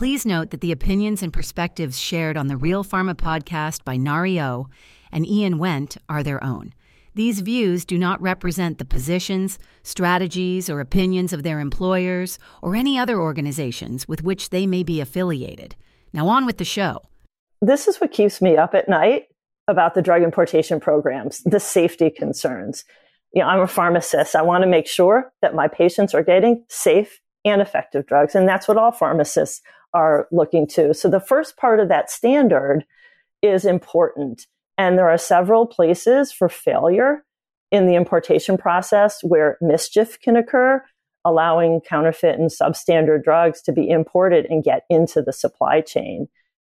Please note that the opinions and perspectives shared on the Real Pharma podcast by Nari O and Ian Wendt are their own. These views do not represent the positions, strategies, or opinions of their employers or any other organizations with which they may be affiliated. Now on with the show. This is what keeps me up at night about the drug importation programs, the safety concerns. I'm a pharmacist. I want to make sure that my patients are getting safe and effective drugs, and that's what all pharmacists are looking to. So the first part of that standard is important. And there are several places for failure in the importation process where mischief can occur, allowing counterfeit and substandard drugs to be imported and get into the supply chain.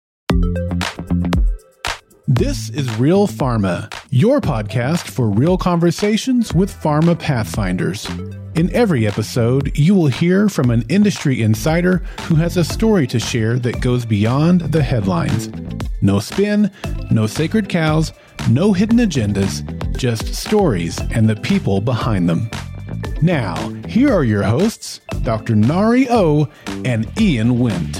This is Real Pharma, your podcast for real conversations with pharma pathfinders. In every episode, you will hear from an industry insider who has a story to share that goes beyond the headlines. No spin, no sacred cows, no hidden agendas, just stories and the people behind them. Now, here are your hosts, Dr. Nari O and Ian Wendt.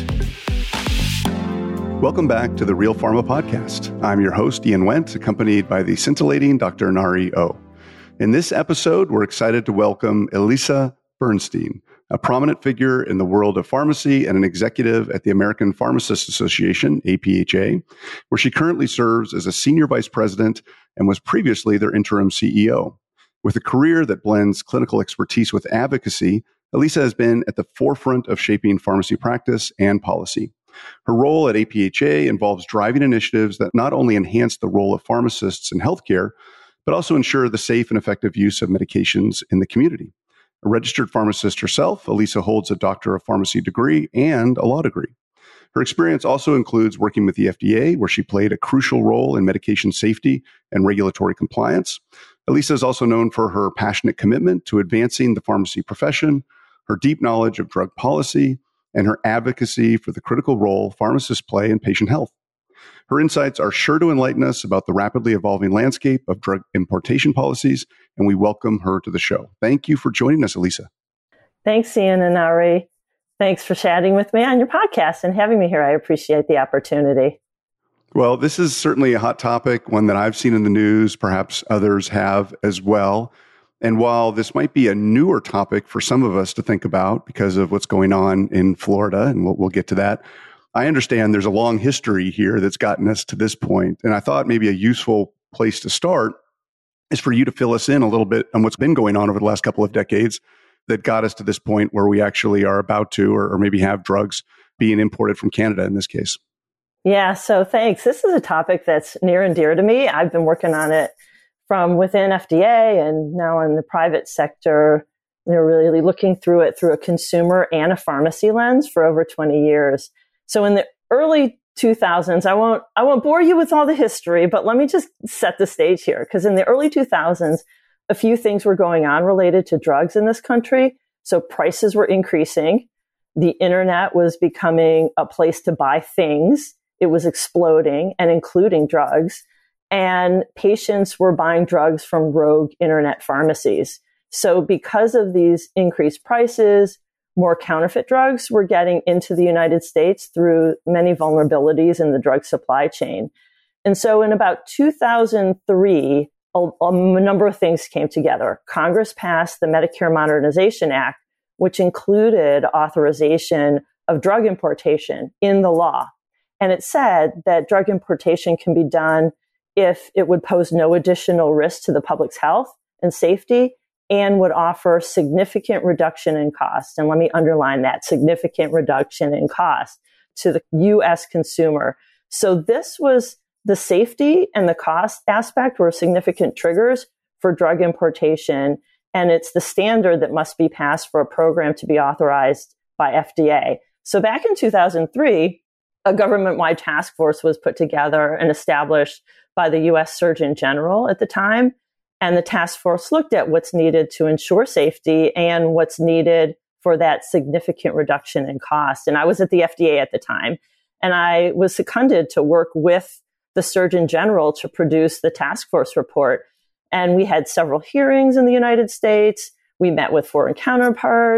Welcome back to the Real Pharma podcast. I'm your host, Ian Wendt, accompanied by the scintillating Dr. Nari O. In this episode, we're excited to welcome Elisa Bernstein, a prominent figure in the world of pharmacy and an executive at the American Pharmacists Association, APHA, where she currently serves as a senior vice president and was previously their interim CEO. With a career that blends clinical expertise with advocacy, Elisa has been at the forefront of shaping pharmacy practice and policy. Her role at APHA involves driving initiatives that not only enhance the role of pharmacists in healthcare, but also ensure the safe and effective use of medications in the community. A registered pharmacist herself, Elisa holds a Doctor of Pharmacy degree and a law degree. Her experience also includes working with the FDA, where she played a crucial role in medication safety and regulatory compliance. Elisa is also known for her passionate commitment to advancing the pharmacy profession, her deep knowledge of drug policy, and her advocacy for the critical role pharmacists play in patient health. Her insights are sure to enlighten us about the rapidly evolving landscape of drug importation policies, and we welcome her to the show. Thank you for joining us, Elisa. Thanks, Ian and Ari. Thanks for chatting with me on your podcast and having me here. I appreciate the opportunity. Well, this is certainly a hot topic, one that I've seen in the news, perhaps others have as well. And while this might be a newer topic for some of us to think about because of what's going on in Florida, and we'll get to that, I understand there's a long history here that's gotten us to this point. And I thought maybe a useful place to start is for you to fill us in a little bit on what's been going on over the last couple of decades that got us to this point where we actually are about to, or maybe have drugs being imported from Canada in this case. Yeah, so thanks. This is a topic that's near and dear to me. I've been working on it from within FDA and now in the private sector. They're really looking through it through a consumer and a pharmacy lens for over 20 years. So in the early 2000s, I won't bore you with all the history, but let me just set the stage here. Because in the early 2000s, a few things were going on related to drugs in this country. So prices were increasing. The internet was becoming a place to buy things. It was exploding, and including drugs. And patients were buying drugs from rogue internet pharmacies. So because of these increased prices, more counterfeit drugs were getting into the United States through many vulnerabilities in the drug supply chain. And so in about 2003, a number of things came together. Congress passed the Medicare Modernization Act, which included authorization of drug importation in the law. And it said that drug importation can be done if it would pose no additional risk to the public's health and safety and would offer significant reduction in cost. And let me underline that, significant reduction in cost to the U.S. consumer. So this was the safety and the cost aspect were significant triggers for drug importation. And it's the standard that must be passed for a program to be authorized by FDA. So back in 2003, a government-wide task force was put together and established by the U.S. Surgeon General at the time. And the task force looked at what's needed to ensure safety and what's needed for that significant reduction in cost. And I was at the FDA at the time, and I was seconded to work with the Surgeon General to produce the task force report. And we had several hearings in the United States. We met with foreign counterparts,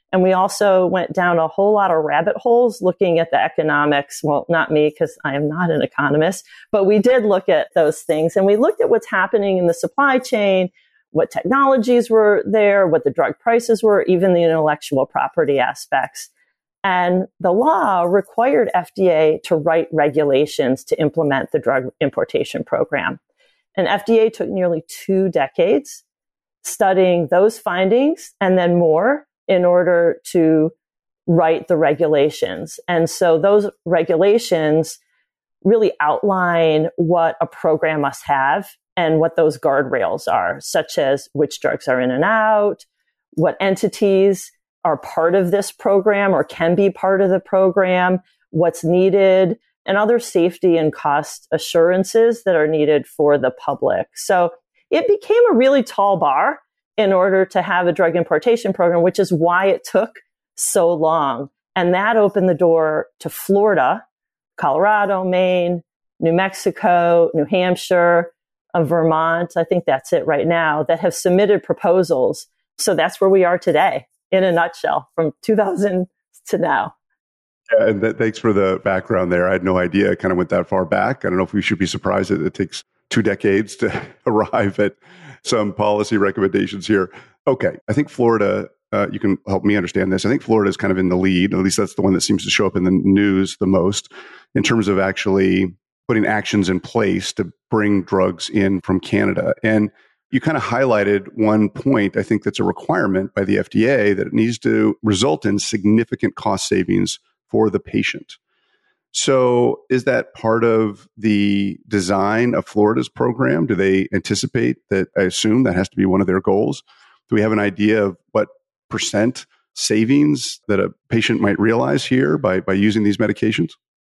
And we also went down a whole lot of rabbit holes looking at the economics. Well, not me, because I am not an economist, but we did look at those things. And we looked at what's happening in the supply chain, what technologies were there, what the drug prices were, even the intellectual property aspects. And the law required FDA to write regulations to implement the drug importation program. And FDA took nearly 2 decades studying those findings and then more in order to write the regulations. And so those regulations really outline what a program must have and what those guardrails are, such as which drugs are in and out, what entities are part of this program or can be part of the program, what's needed, and other safety and cost assurances that are needed for the public. So it became a really tall bar in order to have a drug importation program, which is why it took so long. And that opened the door to Florida, Colorado, Maine, New Mexico, New Hampshire, Vermont. I think that's it right now, that have submitted proposals. So that's where we are today, in a nutshell, from 2000 to now. Yeah, and thanks for the background there. I had no idea it kind of went that far back. I don't know if we should be surprised that it takes 2 decades to arrive at some policy recommendations here. Okay, I think Florida, you can help me understand this. I think Florida is kind of in the lead, at least that's the one that seems to show up in the news the most, in terms of actually putting actions in place to bring drugs in from Canada. And you kind of highlighted one point, I think that's a requirement by the FDA, that it needs to result in significant cost savings for the patient. So is that part of the design of Florida's program? Do they anticipate that? I assume that has to be one of their goals. Do we have an idea of what percent savings that a patient might realize here by using these medications?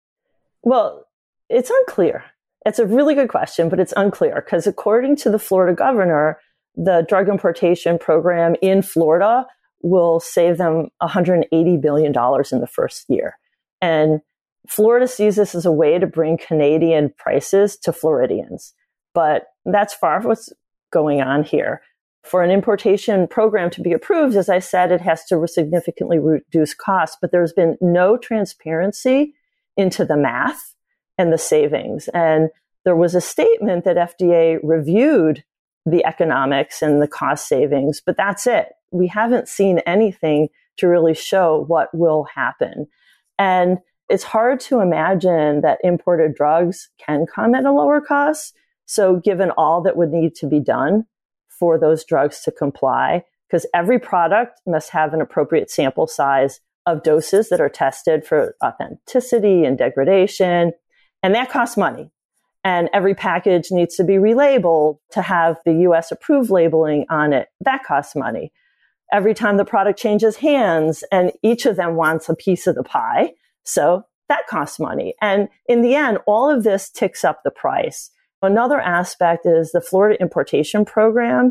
Well, it's unclear. It's a really good question, but it's unclear because according to the Florida governor, the drug importation program in Florida will save them $180 billion in the first year. And Florida sees this as a way to bring Canadian prices to Floridians. But that's far from what's going on here. For an importation program to be approved, as I said, it has to significantly reduce costs, but there's been no transparency into the math and the savings. And there was a statement that FDA reviewed the economics and the cost savings, but that's it. We haven't seen anything to really show what will happen. And it's hard to imagine that imported drugs can come at a lower cost. So given all that would need to be done for those drugs to comply, because every product must have an appropriate sample size of doses that are tested for authenticity and degradation, and that costs money. And every package needs to be relabeled to have the US approved labeling on it. That costs money. Every time the product changes hands, and each of them wants a piece of the pie. So that costs money. And in the end, all of this ticks up the price. Another aspect is the Florida importation program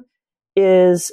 is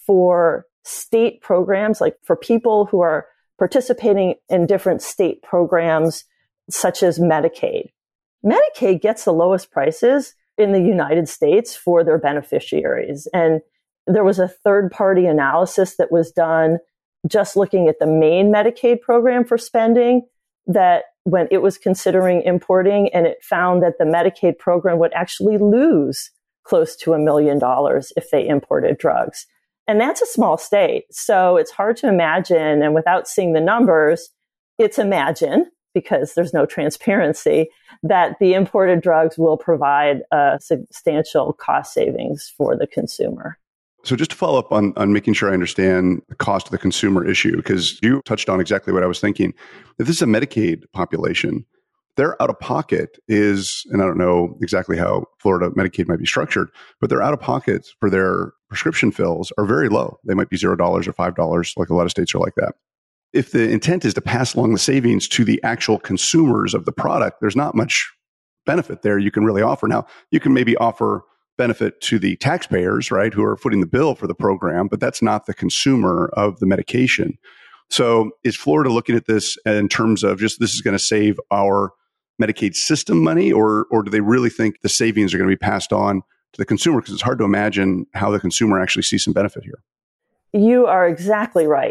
for state programs, like for people who are participating in different state programs, such as Medicaid. Medicaid gets the lowest prices in the United States for their beneficiaries. And there was a third-party analysis that was done just looking at the main Medicaid program for spending, that when it was considering importing, and it found that the Medicaid program would actually lose close to $1 million if they imported drugs. And that's a small state. So it's hard to imagine. And without seeing the numbers, it's imagine, because there's no transparency, that the imported drugs will provide a substantial cost savings for the consumer. So just to follow up on making sure I understand the cost of the consumer issue, because you touched on exactly what I was thinking. If this is a Medicaid population, their out-of-pocket is, and I don't know exactly how Florida Medicaid might be structured, but their out-of-pocket for their prescription fills are very low. They might be $0 or $5, like a lot of states are like that. If the intent is to pass along the savings to the actual consumers of the product, there's not much benefit there you can really offer. Now, you can maybe offer benefit to the taxpayers, right, who are footing the bill for the program, but that's not the consumer of the medication. So is Florida looking at this in terms of just this is going to save our Medicaid system money, or do they really think the savings are going to be passed on to the consumer? Because it's hard to imagine how the consumer actually sees some benefit here. You are exactly right.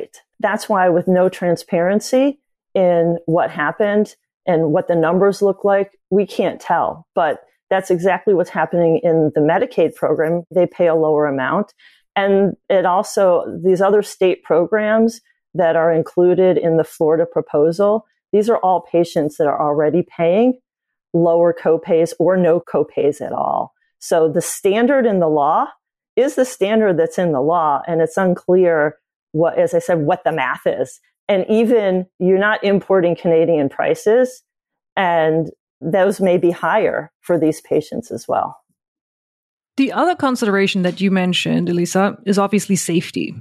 that's why with no transparency in what happened and what the numbers look like, we can't tell. But that's exactly what's happening in the Medicaid program. They pay a lower amount. And it also, these other state programs that are included in the Florida proposal, these are all patients that are already paying lower copays or no copays at all. So the standard in the law is the standard that's in the law, and it's unclear what, as I said, what the math is. And even you're not importing Canadian prices, and those may be higher for these patients as well. The other consideration that you mentioned, Elisa, is obviously safety.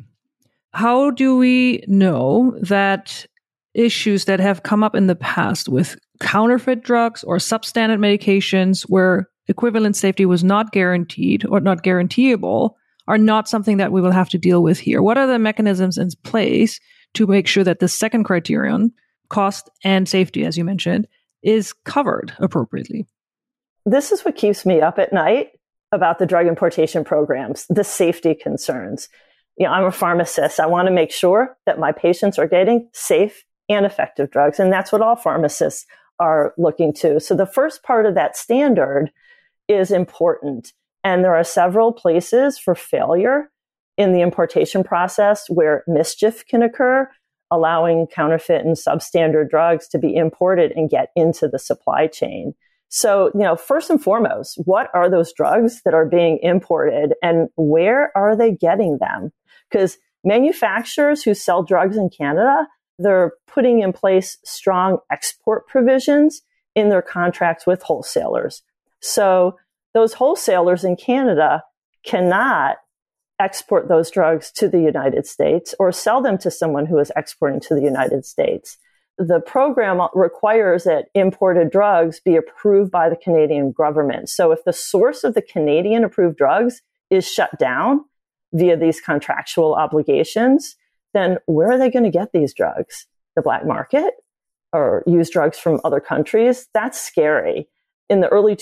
How do we know that issues that have come up in the past with counterfeit drugs or substandard medications where equivalent safety was not guaranteed or not guaranteeable are not something that we will have to deal with here? What are the mechanisms in place to make sure that the second criterion, cost and safety, as you mentioned, is covered appropriately? This is what keeps me up at night about the drug importation programs, the safety concerns. I'm a pharmacist. I want to make sure that my patients are getting safe and effective drugs. And that's what all pharmacists are looking to. So the first part of that standard is important. And there are several places for failure in the importation process where mischief can occur, allowing counterfeit and substandard drugs to be imported and get into the supply chain. So, first and foremost, what are those drugs that are being imported and where are they getting them? Because manufacturers who sell drugs in Canada, they're putting in place strong export provisions in their contracts with wholesalers. So those wholesalers in Canada cannot export those drugs to the United States or sell them to someone who is exporting to the United States. The program requires that imported drugs be approved by the Canadian government. So if the source of the Canadian approved drugs is shut down via these contractual obligations, then where are they going to get these drugs? The black market or use drugs from other countries? That's scary. In the early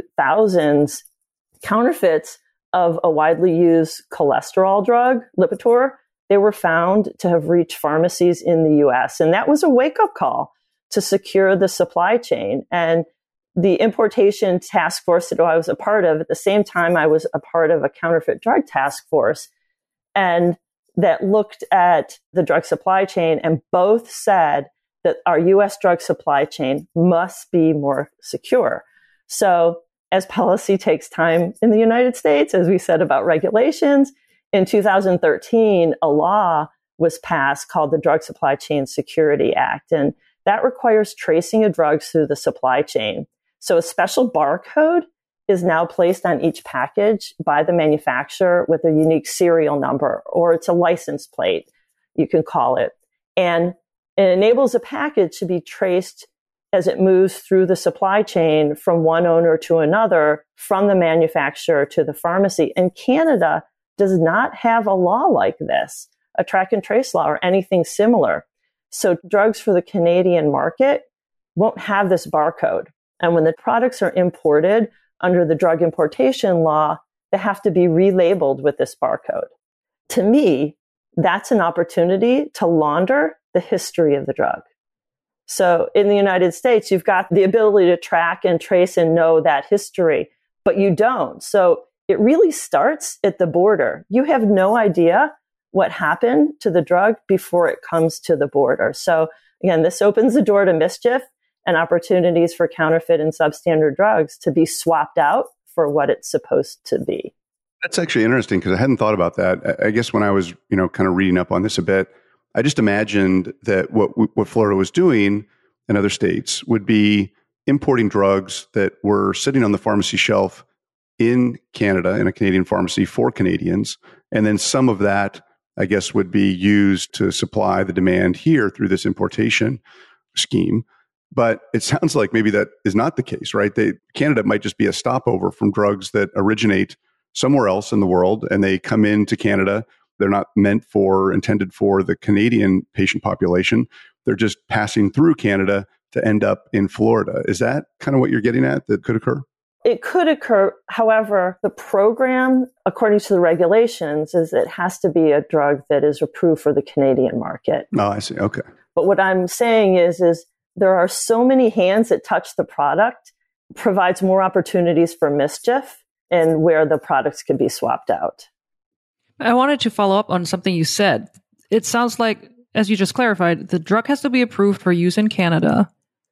2000s, counterfeits of a widely used cholesterol drug, Lipitor, they were found to have reached pharmacies in the US. And that was a wake-up call to secure the supply chain. And the importation task force that I was a part of, at the same time, I was a part of a counterfeit drug task force, and that looked at the drug supply chain, and both said that our US drug supply chain must be more secure. So as policy takes time in the United States, as we said about regulations, in 2013, a law was passed called the Drug Supply Chain Security Act, and that requires tracing of drugs through the supply chain. So a special barcode is now placed on each package by the manufacturer with a unique serial number, or it's a license plate, you can call it. And it enables a package to be traced as it moves through the supply chain from one owner to another, from the manufacturer to the pharmacy. And Canada does not have a law like this, a track and trace law or anything similar. So drugs for the Canadian market won't have this barcode. And when the products are imported under the drug importation law, they have to be relabeled with this barcode. To me, that's an opportunity to launder the history of the drug. So in the United States, you've got the ability to track and trace and know that history, but you don't. So it really starts at the border. You have no idea what happened to the drug before it comes to the border. So again, this opens the door to mischief and opportunities for counterfeit and substandard drugs to be swapped out for what it's supposed to be. That's actually interesting because I hadn't thought about that. I guess when I was, kind of reading up on this a bit, I just imagined that what Florida was doing and other states would be importing drugs that were sitting on the pharmacy shelf in Canada, in a Canadian pharmacy for Canadians. And then some of that, I guess, would be used to supply the demand here through this importation scheme. But it sounds like maybe that is not the case, right? Canada might just be a stopover from drugs that originate somewhere else in the world, and they come into Canada. They're not intended for the Canadian patient population. They're just passing through Canada to end up in Florida. Is that kind of what you're getting at that could occur? It could occur. However, the program, according to the regulations, is it has to be a drug that is approved for the Canadian market. Oh, I see. Okay. But what I'm saying is there are so many hands that touch the product, provides more opportunities for mischief and where the products could be swapped out. I wanted to follow up on something you said. It sounds like, as you just clarified, the drug has to be approved for use in Canada.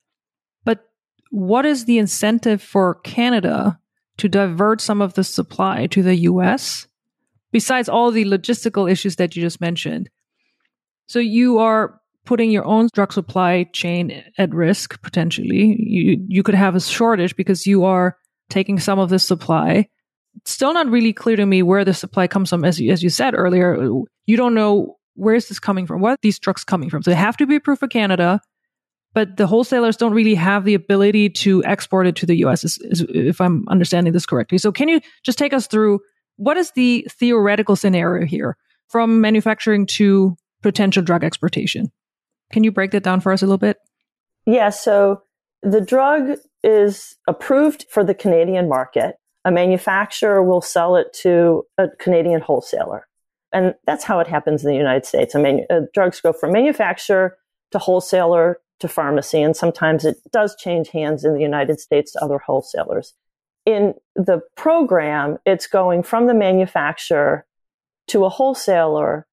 But what is the incentive for Canada to divert some of the supply to the US, besides all the logistical issues that you just mentioned? So you are putting your own drug supply chain at risk, potentially. You could have a shortage because you are taking some of this supply. It's still not really clear to me where the supply comes from. As you said earlier, you don't know where is this coming from, where are these drugs coming from. So they have to be approved for Canada, but the wholesalers don't really have the ability to export it to the US, if I'm understanding this correctly. So can you just take us through what is the theoretical scenario here from manufacturing to potential drug exportation? Can you break that down for us a little bit? Yeah, so the drug is approved for the Canadian market. A manufacturer will sell it to a Canadian wholesaler. And that's how it happens in the United States. Drugs go from manufacturer to wholesaler to pharmacy, and sometimes it does change hands in the United States to other wholesalers. In the program, it's going from the manufacturer to a wholesaler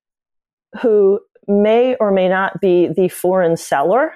who may or may not be the foreign seller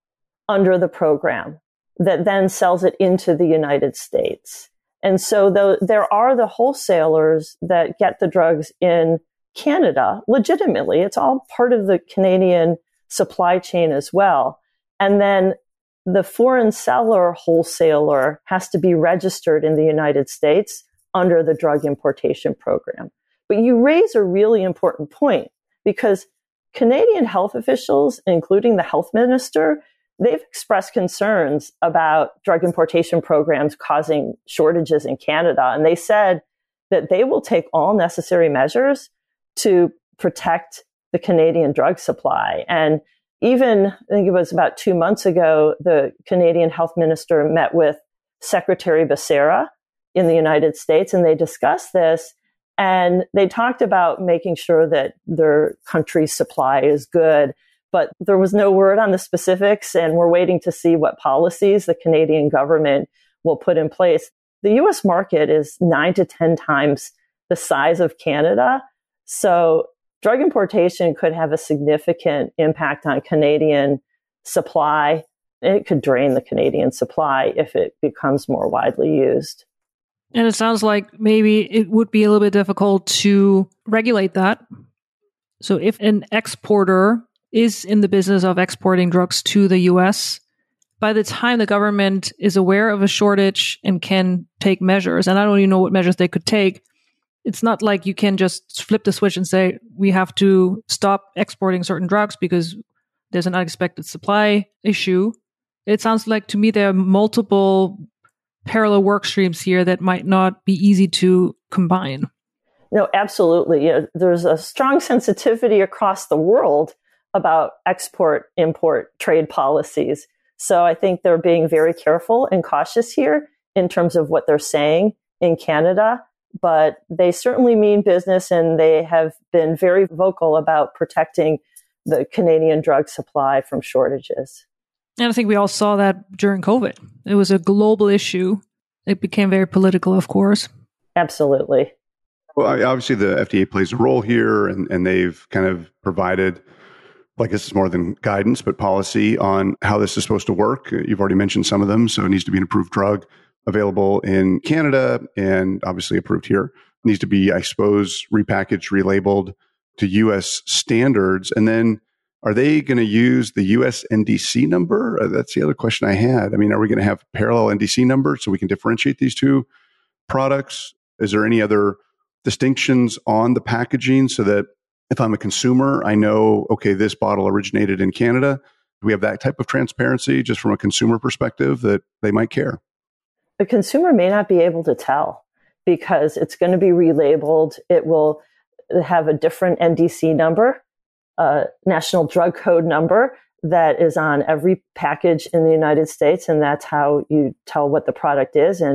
under the program that then sells it into the United States. And so there are the wholesalers that get the drugs in Canada legitimately. It's all part of the Canadian supply chain as well. And then the foreign seller wholesaler has to be registered in the United States under the drug importation program. But you raise a really important point, because Canadian health officials, including the health minister, they've expressed concerns about drug importation programs causing shortages in Canada. And they said that they will take all necessary measures to protect the Canadian drug supply. And even, I think it was about 2 months ago, the Canadian health minister met with Secretary Becerra in the United States, and they discussed this. And they talked about making sure that their country's supply is good, but there was no word on the specifics, and we're waiting to see what policies the Canadian government will put in place. The US market is 9 to 10 times the size of Canada, so drug importation could have a significant impact on Canadian supply. It could drain the Canadian supply if it becomes more widely used. And it sounds like maybe it would be a little bit difficult to regulate that. So if an exporter is in the business of exporting drugs to the US, by the time the government is aware of a shortage and can take measures, and I don't even know what measures they could take, it's not like you can just flip the switch and say, we have to stop exporting certain drugs because there's an unexpected supply issue. It sounds like to me there are multiple parallel work streams here that might not be easy to combine. No, absolutely. Yeah, there's a strong sensitivity across the world about export-import trade policies. So I think they're being very careful and cautious here in terms of what they're saying in Canada. But they certainly mean business, and they have been very vocal about protecting the Canadian drug supply from shortages. And I think we all saw that during COVID. It was a global issue. It became very political, of course. Absolutely. Well, obviously the FDA plays a role here, and they've kind of provided, like, this is more than guidance, but policy on how this is supposed to work. You've already mentioned some of them. So it needs to be an approved drug available in Canada and obviously approved here. It needs to be, I suppose, repackaged, relabeled to U.S. standards. And then are they going to use the U.S. NDC number? That's the other question I had. I mean, are we going to have parallel NDC numbers so we can differentiate these two products? Is there any other distinctions on the packaging so that if I'm a consumer, I know, okay, this bottle originated in Canada? Do we have that type of transparency just from a consumer perspective that they might care? The consumer may not be able to tell because it's going to be relabeled. It will have a different NDC number, National Drug Code number, that is on every package in the United States. And that's how you tell what the product is. And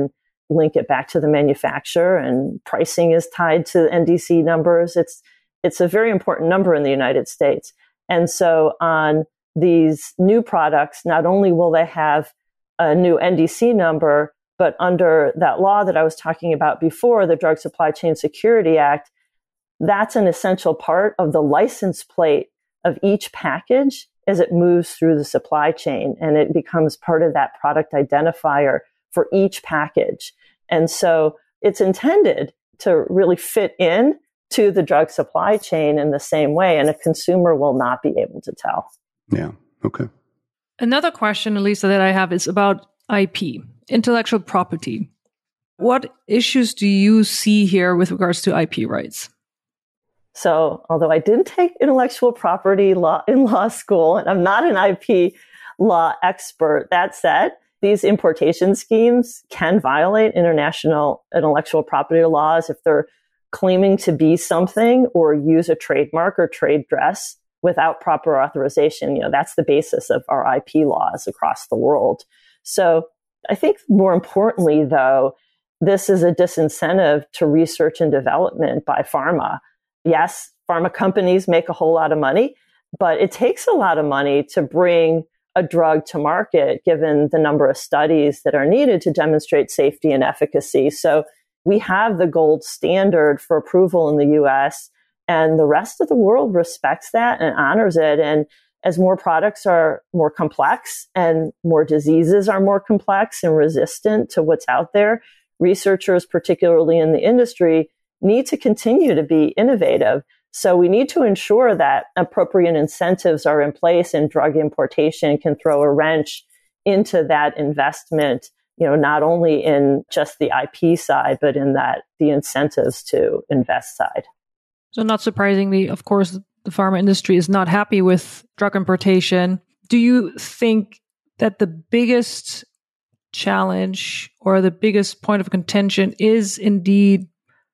link it back to the manufacturer, and pricing is tied to NDC numbers. It's a very important number in the United States. And so on these new products, not only will they have a new NDC number, but under that law that I was talking about before, the Drug Supply Chain Security Act, that's an essential part of the license plate of each package as it moves through the supply chain, and it becomes part of that product identifier for each package. And so it's intended to really fit in to the drug supply chain in the same way, and a consumer will not be able to tell. Yeah. Okay. Another question, Elisa, that I have is about IP, intellectual property. What issues do you see here with regards to IP rights? So, although I didn't take intellectual property law in law school, and I'm not an IP law expert, that said, these importation schemes can violate international intellectual property laws if they're claiming to be something or use a trademark or trade dress without proper authorization. That's the basis of our IP laws across the world. So I think more importantly, though, this is a disincentive to research and development by pharma. Yes, pharma companies make a whole lot of money, but it takes a lot of money to bring a drug to market, given the number of studies that are needed to demonstrate safety and efficacy. So we have the gold standard for approval in the US, and the rest of the world respects that and honors it. And as more products are more complex and more diseases are more complex and resistant to what's out there, researchers, particularly in the industry, need to continue to be innovative. So we need to ensure that appropriate incentives are in place, and drug importation can throw a wrench into that investment, not only in just the IP side, but in the incentives to invest side. So not surprisingly, of course, the pharma industry is not happy with drug importation. Do you think that the biggest challenge or the biggest point of contention is indeed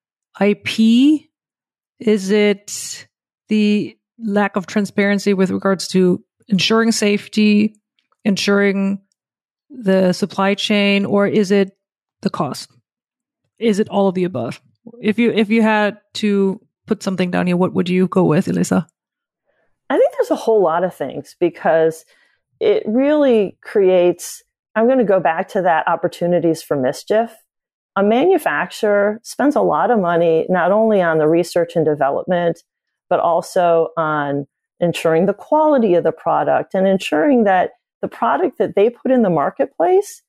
IP? Is it the lack of transparency with regards to ensuring safety, ensuring the supply chain, or is it the cost? Is it all of the above? If you had to put something down here, what would you go with, Elisa? I think there's a whole lot of things, because it really creates, I'm going to go back to that opportunities for mischief. A manufacturer spends a lot of money, not only on the research and development, but also on ensuring the quality of the product and ensuring that the product that they put in the marketplace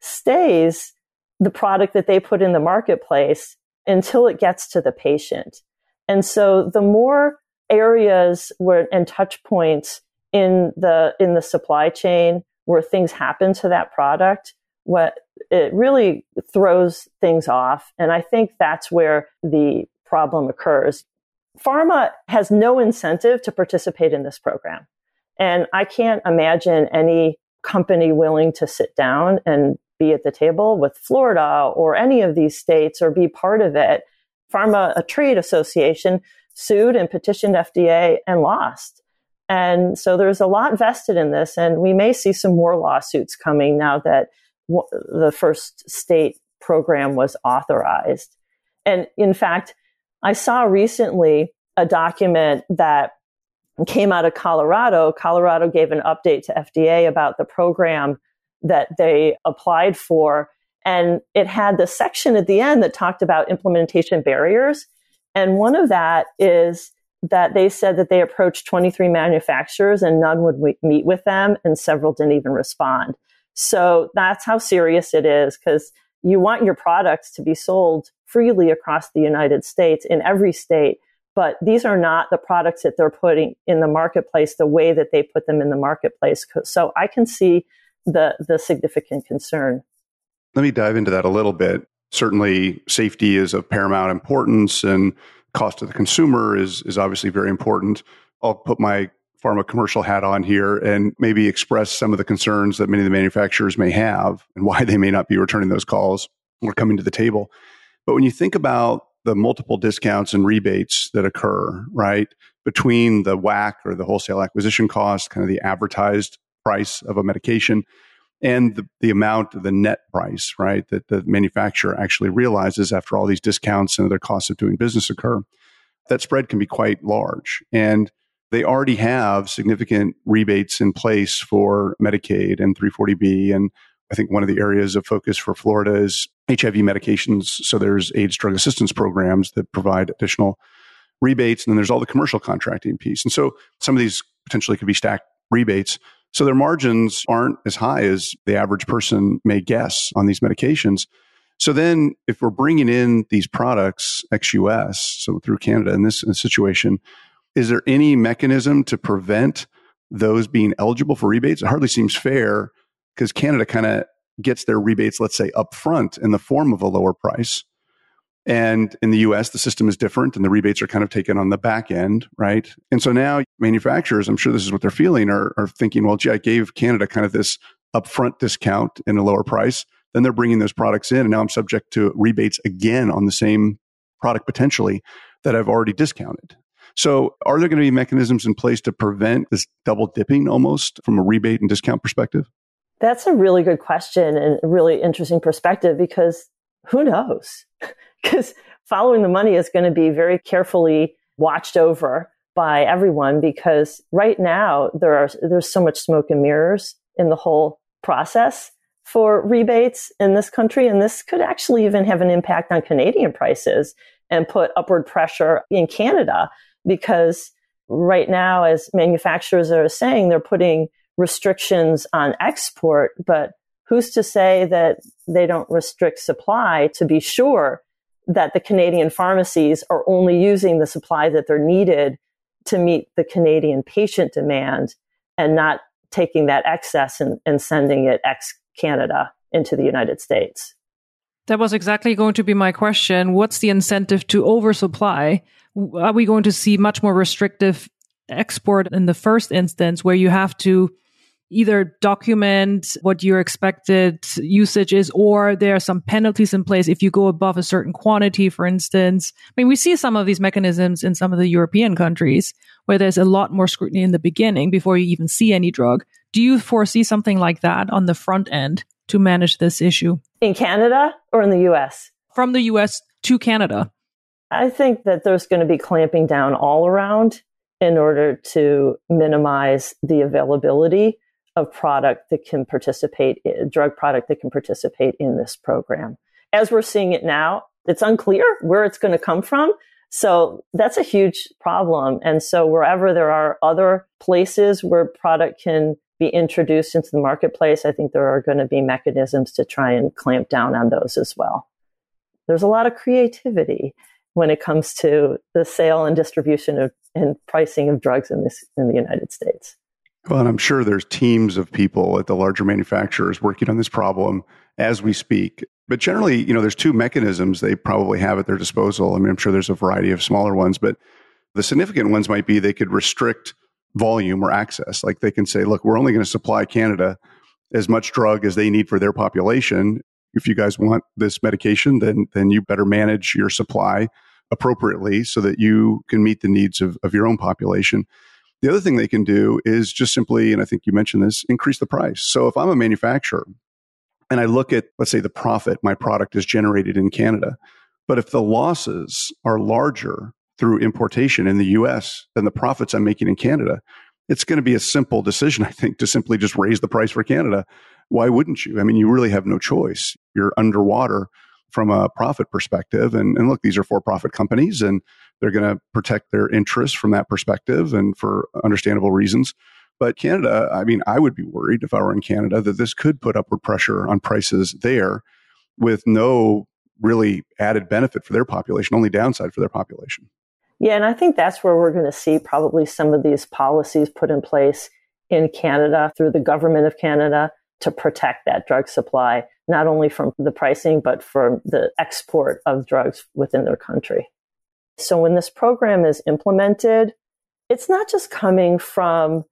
stays the product that they put in the marketplace until it gets to the patient. And so the more areas and touch points in the supply chain where things happen to that product, what it really throws things off. And I think that's where the problem occurs. Pharma has no incentive to participate in this program. And I can't imagine any company willing to sit down and be at the table with Florida or any of these states or be part of it. Pharma, a trade association, sued and petitioned FDA and lost. And so there's a lot vested in this, and we may see some more lawsuits coming now that the first state program was authorized. And in fact, I saw recently a document that came out of Colorado. Colorado gave an update to FDA about the program that they applied for. And it had the section at the end that talked about implementation barriers. And one of that is that they said that they approached 23 manufacturers and none would meet with them, and several didn't even respond. So that's how serious it is, because you want your products to be sold freely across the United States in every state. But these are not the products that they're putting in the marketplace the way that they put them in the marketplace. So I can see the significant concern. Let me dive into that a little bit. Certainly, safety is of paramount importance, and cost to the consumer is obviously very important. I'll put my pharma commercial hat on here and maybe express some of the concerns that many of the manufacturers may have and why they may not be returning those calls or coming to the table. But when you think about the multiple discounts and rebates that occur, right, between the WAC or the wholesale acquisition cost, kind of the advertised price of a medication, and the amount of the net price, right, that the manufacturer actually realizes after all these discounts and other costs of doing business occur, that spread can be quite large. And they already have significant rebates in place for Medicaid and 340B. And I think one of the areas of focus for Florida is HIV medications. So there's AIDS drug assistance programs that provide additional rebates. And then there's all the commercial contracting piece. And so some of these potentially could be stacked rebates. So their margins aren't as high as the average person may guess on these medications. So then if we're bringing in these products ex-US, so through Canada in this situation, is there any mechanism to prevent those being eligible for rebates? It hardly seems fair because Canada kind of gets their rebates, let's say, up front in the form of a lower price. And in the US, the system is different and the rebates are kind of taken on the back end, right? And so now manufacturers, I'm sure this is what they're feeling, are thinking, well, gee, I gave Canada kind of this upfront discount in a lower price. Then they're bringing those products in and now I'm subject to rebates again on the same product potentially that I've already discounted. So are there going to be mechanisms in place to prevent this double dipping almost from a rebate and discount perspective? That's a really good question and a really interesting perspective because who knows? Because following the money is going to be very carefully watched over by everyone because right now there's so much smoke and mirrors in the whole process for rebates in this country. And this could actually even have an impact on Canadian prices and put upward pressure in Canada because right now, as manufacturers are saying, they're putting restrictions on export, but who's to say that they don't restrict supply to be sure that the Canadian pharmacies are only using the supply that they're needed to meet the Canadian patient demand and not taking that excess and sending it ex-Canada into the United States? That was exactly going to be my question. What's the incentive to oversupply? Are we going to see much more restrictive export in the first instance where you have to either document what your expected usage is, or there are some penalties in place if you go above a certain quantity, for instance? I mean, we see some of these mechanisms in some of the European countries where there's a lot more scrutiny in the beginning before you even see any drug. Do you foresee something like that on the front end to manage this issue? In Canada or in the US? From the US to Canada. I think that there's going to be clamping down all around in order to minimize the availability of product that can participate, drug product that can participate in this program. As we're seeing it now, it's unclear where it's going to come from. So that's a huge problem. And so wherever there are other places where product can be introduced into the marketplace, I think there are going to be mechanisms to try and clamp down on those as well. There's a lot of creativity when it comes to the sale and distribution of and pricing of drugs in the United States. Well, and I'm sure there's teams of people at the larger manufacturers working on this problem as we speak. But generally, there's two mechanisms they probably have at their disposal. I mean, I'm sure there's a variety of smaller ones, but the significant ones might be they could restrict volume or access. Like they can say, look, we're only going to supply Canada as much drug as they need for their population. If you guys want this medication, then you better manage your supply appropriately so that you can meet the needs of your own population. The other thing they can do is just simply, and I think you mentioned this, increase the price. So if I'm a manufacturer and I look at, let's say, the profit my product is generated in Canada, but if the losses are larger through importation in the US than the profits I'm making in Canada, it's going to be a simple decision, I think, to simply just raise the price for Canada. Why wouldn't you? I mean, you really have no choice. You're underwater from a profit perspective. And look, these are for-profit companies and they're going to protect their interests from that perspective and for understandable reasons. But Canada, I mean, I would be worried if I were in Canada that this could put upward pressure on prices there with no really added benefit for their population, only downside for their population. Yeah, and I think that's where we're going to see probably some of these policies put in place in Canada through the government of Canada to protect that drug supply, not only from the pricing, but from the export of drugs within their country. So when this program is implemented, it's not just coming from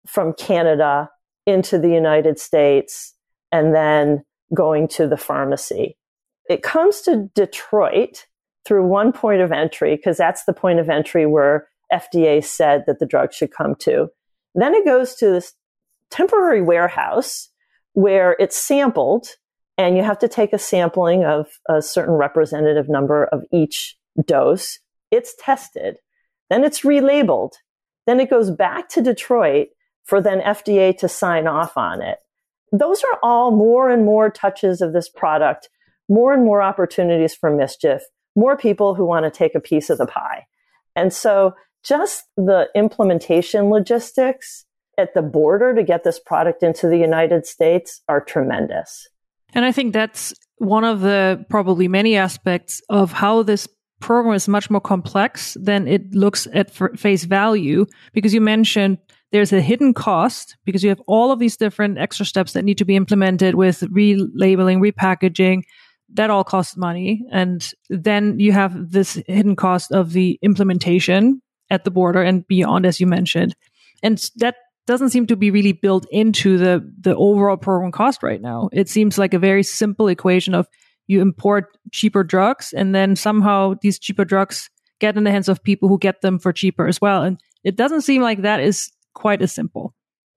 Canada into the United States and then going to the pharmacy. It comes to Detroit through one point of entry, because that's the point of entry where FDA said that the drug should come to. Then it goes to this temporary warehouse where it's sampled, and you have to take a sampling of a certain representative number of each dose. It's tested. Then it's relabeled. Then it goes back to Detroit for then FDA to sign off on it. Those are all more and more touches of this product, more and more opportunities for mischief, more people who want to take a piece of the pie. And so just the implementation logistics at the border to get this product into the United States are tremendous. And I think that's one of the probably many aspects of how this program is much more complex than it looks at face value, because you mentioned there's a hidden cost because you have all of these different extra steps that need to be implemented with relabeling, repackaging. That all costs money. And then you have this hidden cost of the implementation at the border and beyond, as you mentioned. And that doesn't seem to be really built into the overall program cost right now. It seems like a very simple equation of you import cheaper drugs, and then somehow these cheaper drugs get in the hands of people who get them for cheaper as well. And it doesn't seem like that is quite as simple.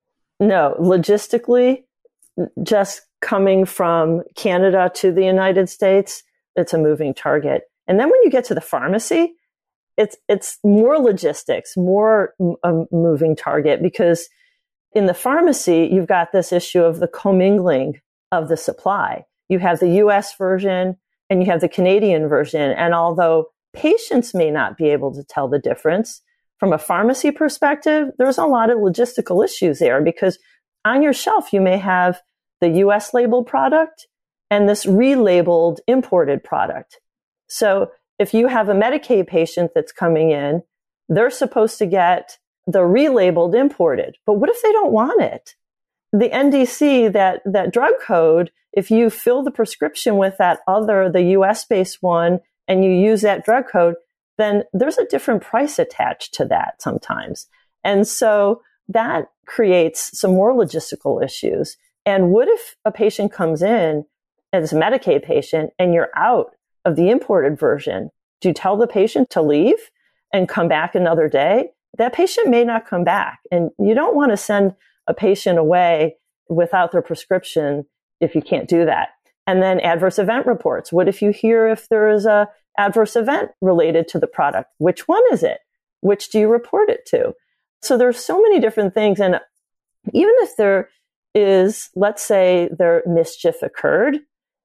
No, logistically, just coming from Canada to the United States, it's a moving target. And then when you get to the pharmacy, it's more logistics, more a moving target, because in the pharmacy, you've got this issue of the commingling of the supply. You have the US version and you have the Canadian version. And although patients may not be able to tell the difference, from a pharmacy perspective, there's a lot of logistical issues there, because on your shelf, you may have the US labeled product and this relabeled imported product. So if you have a Medicaid patient that's coming in, they're supposed to get the relabeled imported. But what if they don't want it? The NDC, that drug code, if you fill the prescription with that other, the US-based one, and you use that drug code, then there's a different price attached to that sometimes. And so that creates some more logistical issues. And what if a patient comes in as a Medicaid patient and you're out of the imported version? Do you tell the patient to leave and come back another day? That patient may not come back. And you don't want to send a patient away without their prescription if you can't do that. And then adverse event reports. What if you hear if there is a adverse event related to the product? Which one is it? Which do you report it to? So there's so many different things. And even if there is, let's say their mischief occurred,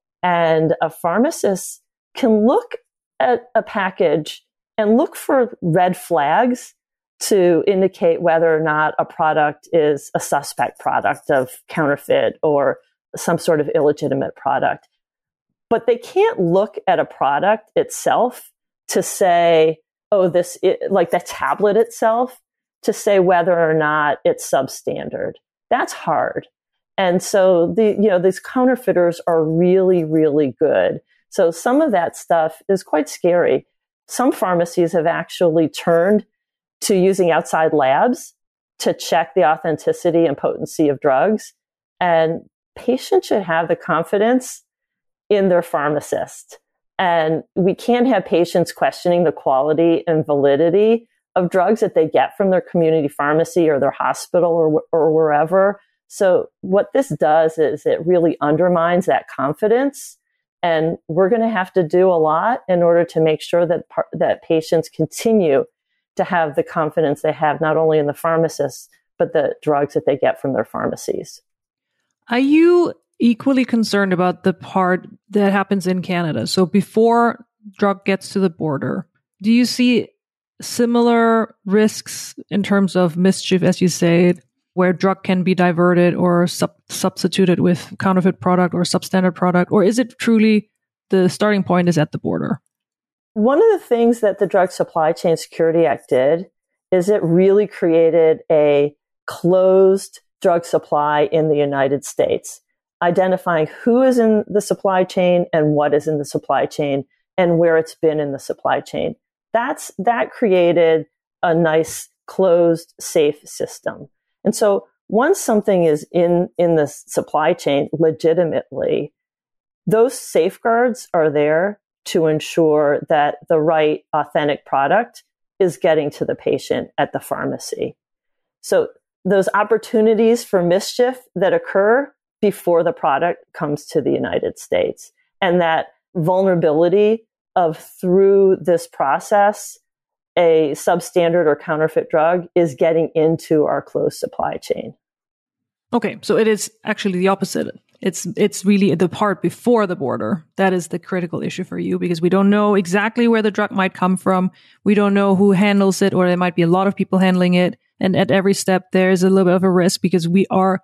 and a pharmacist can look at a package and look for red flags to indicate whether or not a product is a suspect product of counterfeit or some sort of illegitimate product. But they can't look at a product itself to say, oh, like the tablet itself, to say whether or not it's substandard. That's hard. And so these counterfeiters are really, really good. So some of that stuff is quite scary. Some pharmacies have actually turned to using outside labs to check the authenticity and potency of drugs. And patients should have the confidence in their pharmacist. And we can't have patients questioning the quality and validity of drugs that they get from their community pharmacy or their hospital or wherever. So what this does is it really undermines that confidence. And we're going to have to do a lot in order to make sure that patients continue to have the confidence they have not only in the pharmacists, but the drugs that they get from their pharmacies. Are you equally concerned about the part that happens in Canada? So before drug gets to the border, do you see similar risks in terms of mischief, as you say, where drug can be diverted or substituted with counterfeit product or substandard product? Or is it truly the starting point is at the border? One of the things that the Drug Supply Chain Security Act did is it really created a closed drug supply in the United States, identifying who is in the supply chain and what is in the supply chain and where it's been in the supply chain. That created a nice closed, safe system. And so once something is in the supply chain legitimately, those safeguards are there to ensure that the right authentic product is getting to the patient at the pharmacy. So those opportunities for mischief that occur before the product comes to the United States. And that vulnerability of through this process, a substandard or counterfeit drug is getting into our closed supply chain. Okay, so it is actually the opposite. It's really the part before the border that is the critical issue for you, because we don't know exactly where the drug might come from. We don't know who handles it, or there might be a lot of people handling it. And at every step, there's a little bit of a risk because we are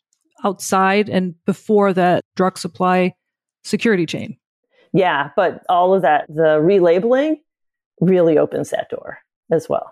outside and before that drug supply security chain. Yeah, but all of that, the relabeling really opens that door as well.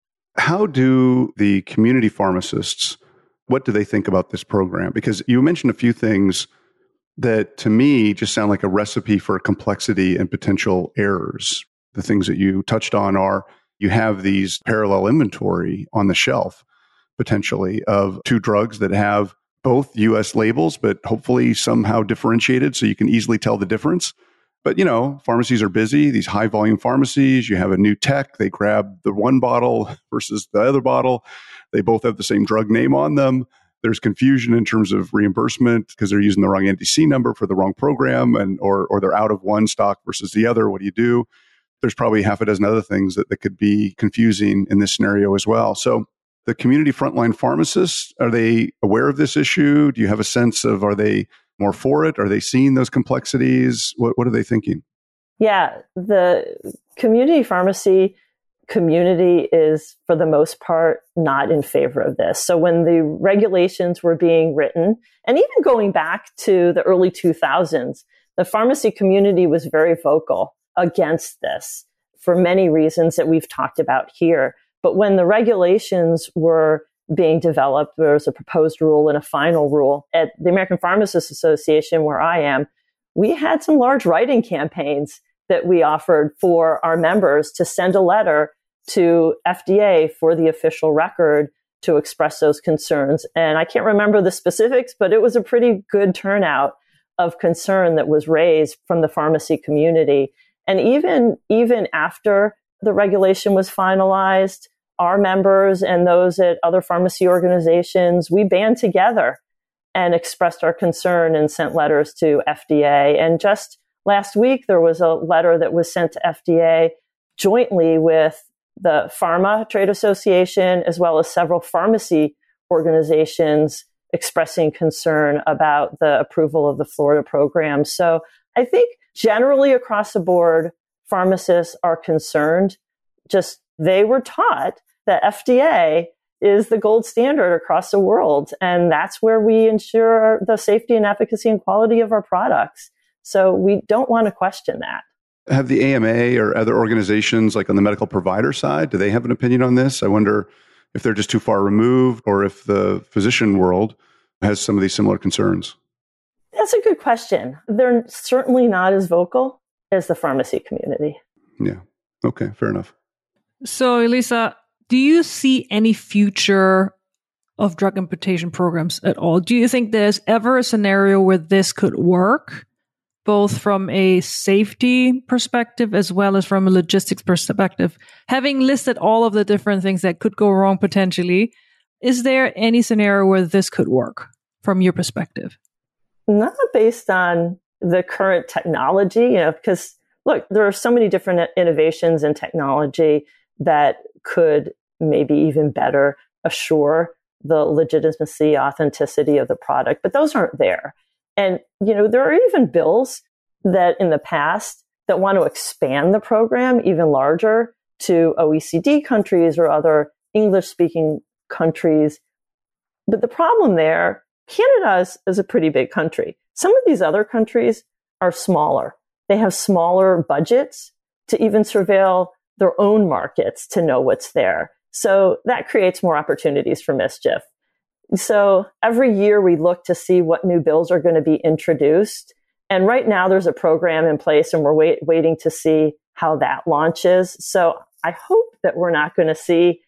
How do the community pharmacists, what do they think about this program? Because you mentioned a few things that to me just sound like a recipe for complexity and potential errors. The things that you touched on are you have these parallel inventory on the shelf, potentially, of two drugs that have both U.S. labels, but hopefully somehow differentiated so you can easily tell the difference. But, pharmacies are busy, these high volume pharmacies, you have a new tech, they grab the one bottle versus the other bottle. They both have the same drug name on them. There's confusion in terms of reimbursement because they're using the wrong NDC number for the wrong program, or they're out of one stock versus the other. What do you do? There's probably half a dozen other things that could be confusing in this scenario as well. So the community frontline pharmacists, are they aware of this issue? Do you have a sense of, are they more for it? Are they seeing those complexities? What are they thinking? Yeah, the community pharmacy community is, for the most part, not in favor of this. So when the regulations were being written, and even going back to the early 2000s, the pharmacy community was very vocal against this for many reasons that we've talked about here. But when the regulations were being developed, there was a proposed rule and a final rule. At the American Pharmacists Association, where I am, we had some large writing campaigns that we offered for our members to send a letter to FDA for the official record to express those concerns. And I can't remember the specifics, but it was a pretty good turnout of concern that was raised from the pharmacy community. And even after the regulation was finalized, our members and those at other pharmacy organizations, we band together and expressed our concern and sent letters to FDA. And just last week, there was a letter that was sent to FDA jointly with the Pharma Trade Association, as well as several pharmacy organizations expressing concern about the approval of the Florida program. So I think generally across the board, pharmacists are concerned. Just they were taught that FDA is the gold standard across the world. And that's where we ensure the safety and efficacy and quality of our products. So we don't want to question that. Have the AMA or other organizations, like on the medical provider side, do they have an opinion on this? I wonder if they're just too far removed or if the physician world has some of these similar concerns. That's a good question. They're certainly not as vocal as the pharmacy community. Yeah. Okay. Fair enough. So, Elisa, do you see any future of drug importation programs at all? Do you think there's ever a scenario where this could work, both from a safety perspective as well as from a logistics perspective? Having listed all of the different things that could go wrong potentially, is there any scenario where this could work from your perspective? Not based on the current technology, because look, there are so many different innovations in technology that could maybe even better assure the legitimacy, authenticity of the product, but those aren't there. And, there are even bills that in the past that want to expand the program even larger to OECD countries or other English-speaking countries. But the problem there, Canada is a pretty big country. Some of these other countries are smaller. They have smaller budgets to even surveil their own markets to know what's there. So that creates more opportunities for mischief. So every year we look to see what new bills are going to be introduced. And right now there's a program in place and we're waiting to see how that launches. So I hope that we're not going to see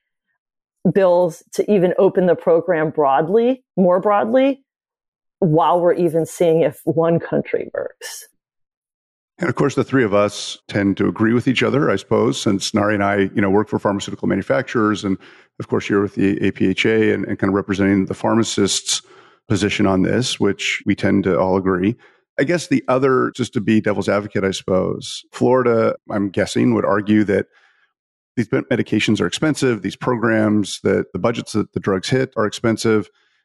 bills to even open the program more broadly, while we're even seeing if one country works. And of course, the three of us tend to agree with each other, I suppose, since Nari and I, work for pharmaceutical manufacturers. And of course, you're with the APHA and kind of representing the pharmacists. position on this, which we tend to all agree. I guess the other, just to be devil's advocate, I suppose, Florida, I'm guessing, would argue that these medications are expensive, these programs, that the budgets that the drugs hit are expensive,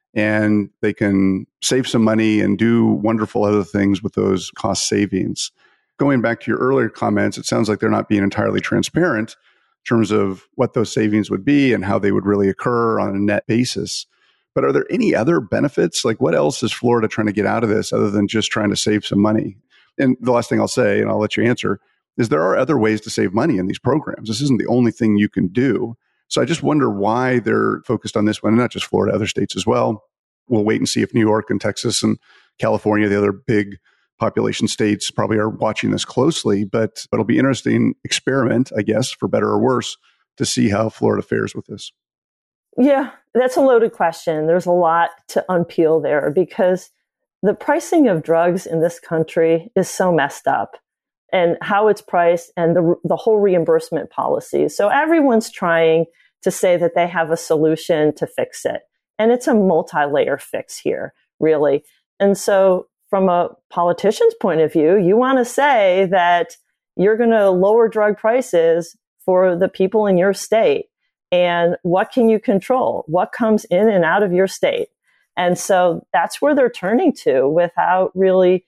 and they can save some money and do wonderful other things with those cost savings. Going back to your earlier comments, it sounds like they're not being entirely transparent in terms of what those savings would be and how they would really occur on a net basis. But are there any other benefits? Like, what else is Florida trying to get out of this other than just trying to save some money? And the last thing I'll say, and I'll let you answer, is there are other ways to save money in these programs. This isn't the only thing you can do. So I just wonder why they're focused on this one, and not just Florida, other states as well. We'll wait and see if New York and Texas and California, the other big population states, probably are watching this closely. But it'll be an interesting experiment, I guess, for better or worse, to see how Florida fares with this. Yeah, that's a loaded question. There's a lot to unpeel there because the pricing of drugs in this country is so messed up, and how it's priced and the whole reimbursement policy. So everyone's trying to say that they have a solution to fix it. And it's a multi-layer fix here, really. And so from a politician's point of view, you want to say that you're going to lower drug prices for the people in your state. And what can you control? What comes in and out of your state? And so that's where they're turning to without really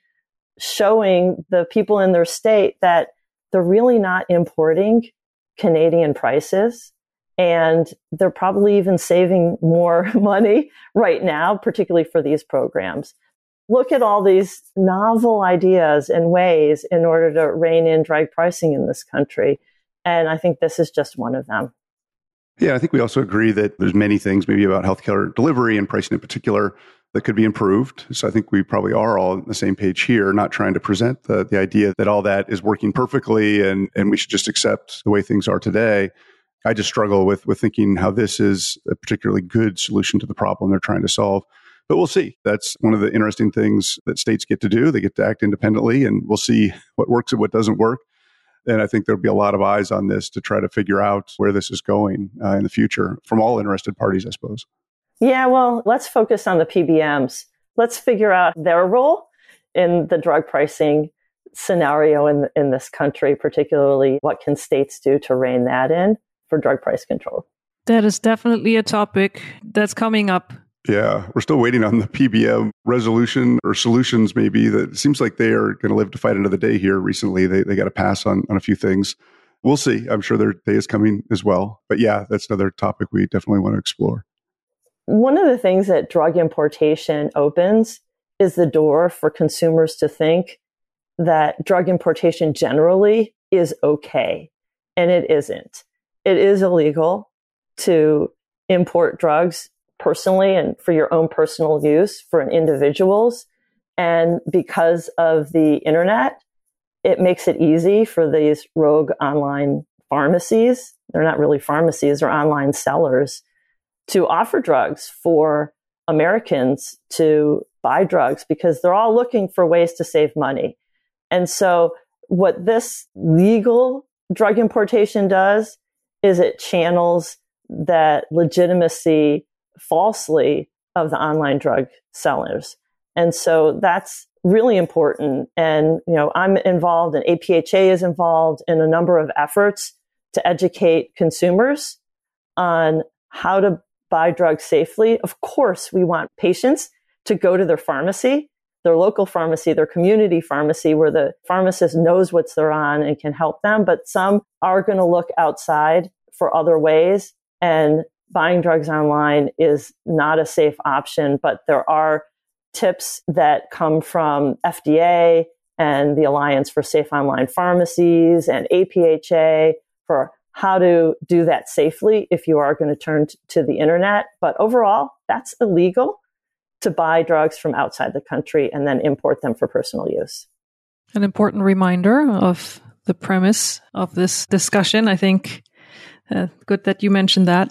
showing the people in their state that they're really not importing Canadian prices. And they're probably even saving more money right now, particularly for these programs. Look at all these novel ideas and ways in order to rein in drug pricing in this country. And I think this is just one of them. Yeah, I think we also agree that there's many things maybe about healthcare delivery and pricing in particular that could be improved. So I think we probably are all on the same page here, not trying to present the idea that all that is working perfectly and we should just accept the way things are today. I just struggle with thinking how this is a particularly good solution to the problem they're trying to solve. But we'll see. That's one of the interesting things that states get to do. They get to act independently, and we'll see what works and what doesn't work. And I think there'll be a lot of eyes on this to try to figure out where this is going in the future from all interested parties, I suppose. Yeah, well, let's focus on the PBMs. Let's figure out their role in the drug pricing scenario in this country, particularly what can states do to rein that in for drug price control. That is definitely a topic that's coming up. Yeah, we're still waiting on the PBM resolution or solutions, maybe. That seems like they are going to live to fight another day here recently. They got to pass on a few things. We'll see. I'm sure their day is coming as well. But yeah, that's another topic we definitely want to explore. One of the things that drug importation opens is the door for consumers to think that drug importation generally is okay. And it isn't. It is illegal to import drugs personally and for your own personal use for individuals. And because of the internet, it makes it easy for these rogue online pharmacies. They're not really pharmacies, they're online sellers to offer drugs for Americans to buy drugs because they're all looking for ways to save money. And so what this legal drug importation does is it channels that legitimacy falsely of the online drug sellers. And so that's really important. And, I'm involved and APHA is involved in a number of efforts to educate consumers on how to buy drugs safely. Of course, we want patients to go to their pharmacy, their local pharmacy, their community pharmacy, where the pharmacist knows what they're on and can help them. But some are going to look outside for other ways. And buying drugs online is not a safe option, but there are tips that come from FDA and the Alliance for Safe Online Pharmacies and APHA for how to do that safely if you are going to turn to the internet. But overall, that's illegal to buy drugs from outside the country and then import them for personal use. An important reminder of the premise of this discussion. I think good that you mentioned that.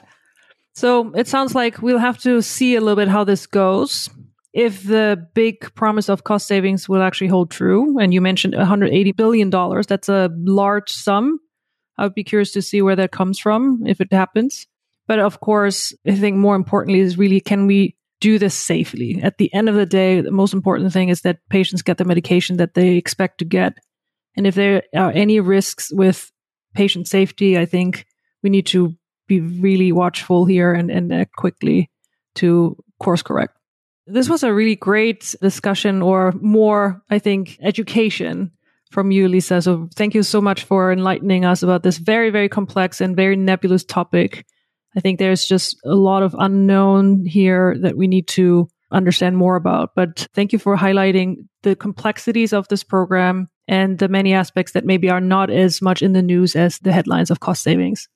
So it sounds like we'll have to see a little bit how this goes. If the big promise of cost savings will actually hold true, and you mentioned $180 billion, that's a large sum. I would be curious to see where that comes from if it happens. But of course, I think more importantly is really, can we do this safely. At the end of the day, the most important thing is that patients get the medication that they expect to get. And if there are any risks with patient safety, I think we need to be really watchful here and act quickly to course correct. This was a really great discussion, or more, I think, education from you, Lisa. So thank you so much for enlightening us about this very, very complex and very nebulous topic. I think there's just a lot of unknown here that we need to understand more about. But thank you for highlighting the complexities of this program and the many aspects that maybe are not as much in the news as the headlines of cost savings.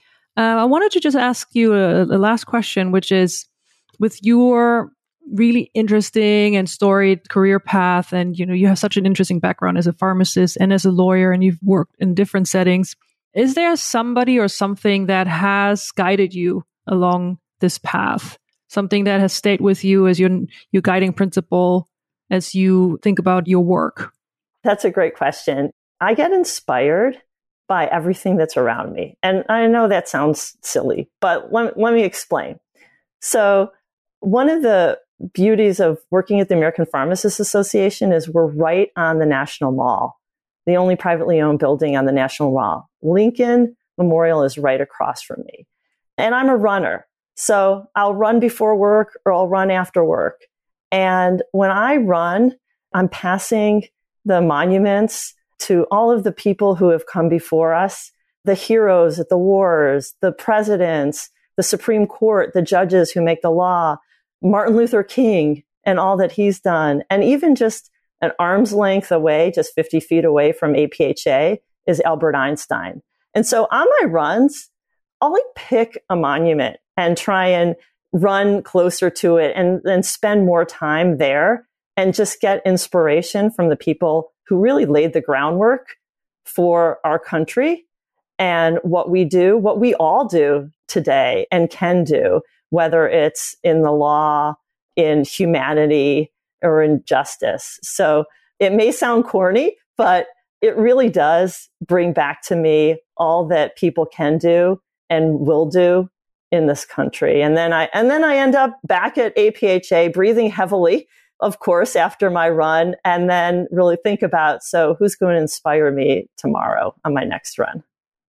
I wanted to just ask you a last question, which is, with your really interesting and storied career path, and you have such an interesting background as a pharmacist and as a lawyer, and you've worked in different settings, is there somebody or something that has guided you along this path? Something that has stayed with you as your guiding principle as you think about your work? That's a great question. I get inspired by everything that's around me. And I know that sounds silly, but let me explain. So one of the beauties of working at the American Pharmacists Association is we're right on the National Mall, the only privately owned building on the National Mall. Lincoln Memorial is right across from me. And I'm a runner. So I'll run before work or I'll run after work. And when I run, I'm passing the monuments to all of the people who have come before us, the heroes at the wars, the presidents, the Supreme Court, the judges who make the law, Martin Luther King and all that he's done. And even just an arm's length away, just 50 feet away from APHA, is Albert Einstein. And so on my runs, I'll pick a monument and try and run closer to it and then spend more time there and just get inspiration from the people who really laid the groundwork for our country and what we do, what we all do today and can do, whether it's in the law, in humanity, or in justice. So it may sound corny, but it really does bring back to me all that people can do and will do in this country. And then I end up back at APHA breathing heavily, of course, after my run, and then really think about, so who's going to inspire me tomorrow on my next run?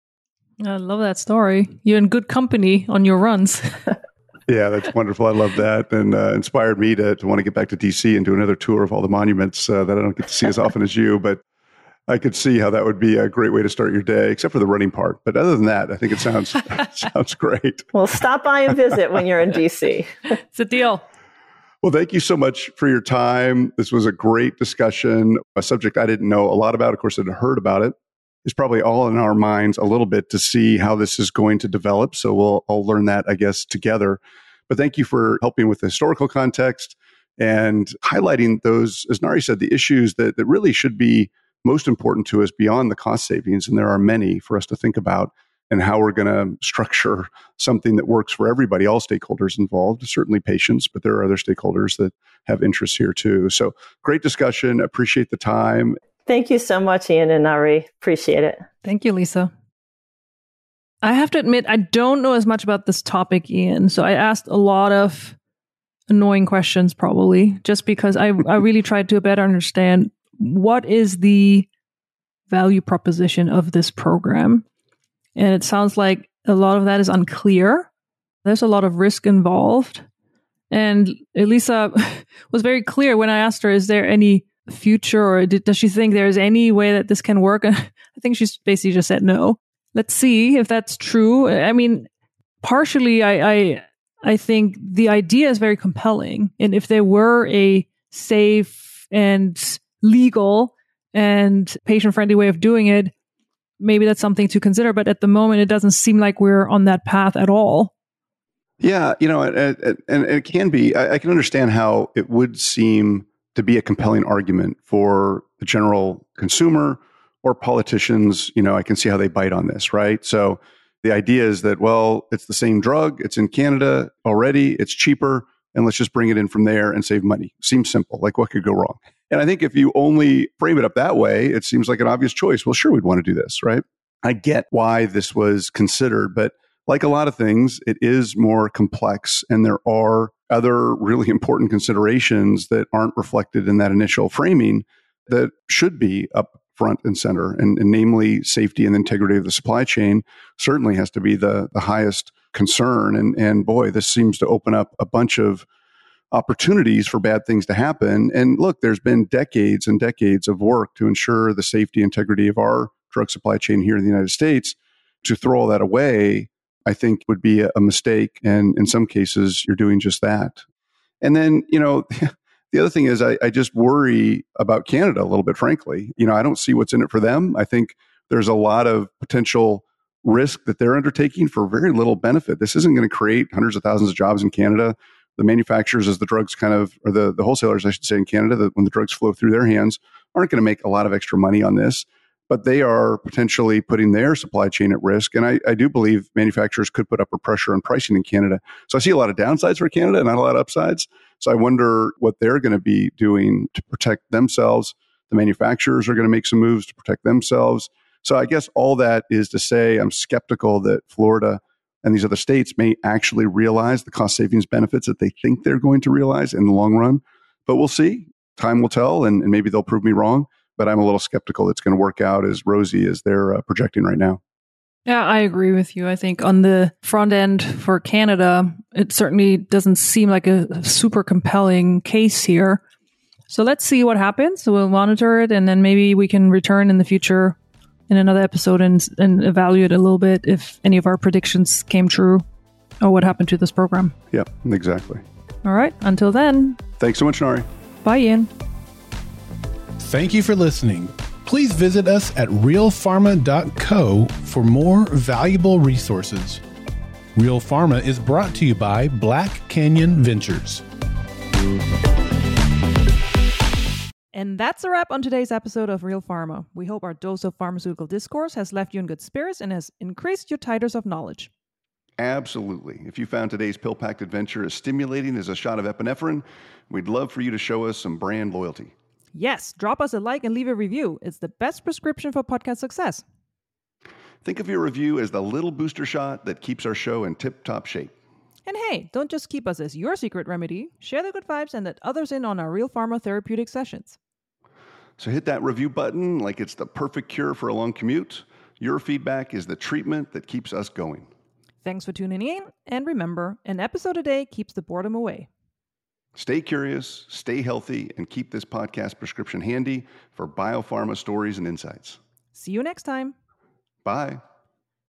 I love that story. You're in good company on your runs. Yeah, that's wonderful. I love that, and inspired me to want to get back to DC and do another tour of all the monuments that I don't get to see as often as you. But I could see how that would be a great way to start your day, except for the running part. But other than that, I think it sounds great. Well, stop by and visit when you're in DC. It's a deal. Well, thank you so much for your time. This was a great discussion, a subject I didn't know a lot about. Of course, I'd heard about it. It's probably all in our minds a little bit to see how this is going to develop. So we'll all learn that, I guess, together. But thank you for helping with the historical context and highlighting those, as Nari said, the issues that really should be most important to us beyond the cost savings. And there are many for us to think about, and how we're going to structure something that works for everybody, all stakeholders involved, certainly patients, but there are other stakeholders that have interests here too. So great discussion. Appreciate the time. Thank you so much, Ian and Nari. Appreciate it. Thank you, Lisa. I have to admit, I don't know as much about this topic, Ian. So I asked a lot of annoying questions, probably, just because I really tried to better understand what is the value proposition of this program. And it sounds like a lot of that is unclear. There's a lot of risk involved. And Elisa was very clear when I asked her, is there any future, or does she think there's any way that this can work? I think she's basically just said no. Let's see if that's true. I mean, partially, I think the idea is very compelling. And if there were a safe and legal and patient-friendly way of doing it, maybe that's something to consider. But at the moment, it doesn't seem like we're on that path at all. Yeah, and it can be. I can understand how it would seem to be a compelling argument for the general consumer or politicians. I can see how they bite on this, right? So the idea is that, well, it's the same drug. It's in Canada already. It's cheaper. And let's just bring it in from there and save money. Seems simple. Like, what could go wrong? And I think if you only frame it up that way, it seems like an obvious choice. Well, sure, we'd want to do this, right? I get why this was considered, but like a lot of things, it is more complex. And there are other really important considerations that aren't reflected in that initial framing that should be up front and center. And namely, safety and integrity of the supply chain certainly has to be the highest concern. And boy, this seems to open up a bunch of opportunities for bad things to happen. And look, there's been decades and decades of work to ensure the safety and integrity of our drug supply chain here in the United States. To throw all that away, I think would be a mistake. And in some cases, you're doing just that. And then, the other thing is I just worry about Canada a little bit, frankly. I don't see what's in it for them. I think there's a lot of potential risk that they're undertaking for very little benefit. This isn't going to create hundreds of thousands of jobs in Canada. The manufacturers, as the drugs or the wholesalers, I should say, in Canada, that when the drugs flow through their hands, aren't going to make a lot of extra money on this. But they are potentially putting their supply chain at risk. And I do believe manufacturers could put upward pressure on pricing in Canada. So I see a lot of downsides for Canada and not a lot of upsides. So I wonder what they're going to be doing to protect themselves. The manufacturers are going to make some moves to protect themselves. So I guess all that is to say I'm skeptical that Florida and these other states may actually realize the cost savings benefits that they think they're going to realize in the long run. But we'll see. Time will tell, and maybe they'll prove me wrong. But I'm a little skeptical it's going to work out as rosy as they're projecting right now. Yeah, I agree with you. I think on the front end for Canada, it certainly doesn't seem like a super compelling case here. So let's see what happens. We'll monitor it, and then maybe we can return in the future in another episode and evaluate a little bit if any of our predictions came true or what happened to this program. Yep, exactly. All right. Until then. Thanks so much, Nari. Bye, Ian. Thank you for listening. Please visit us at realpharma.co for more valuable resources. Real Pharma is brought to you by Black Canyon Ventures. And that's a wrap on today's episode of Real Pharma. We hope our dose of pharmaceutical discourse has left you in good spirits and has increased your titers of knowledge. Absolutely. If you found today's pill-packed adventure as stimulating as a shot of epinephrine, we'd love for you to show us some brand loyalty. Yes, drop us a like and leave a review. It's the best prescription for podcast success. Think of your review as the little booster shot that keeps our show in tip-top shape. And hey, don't just keep us as your secret remedy. Share the good vibes and let others in on our Real Pharma therapeutic sessions. So hit that review button like it's the perfect cure for a long commute. Your feedback is the treatment that keeps us going. Thanks for tuning in. And remember, an episode a day keeps the boredom away. Stay curious, stay healthy, and keep this podcast prescription handy for biopharma stories and insights. See you next time. Bye.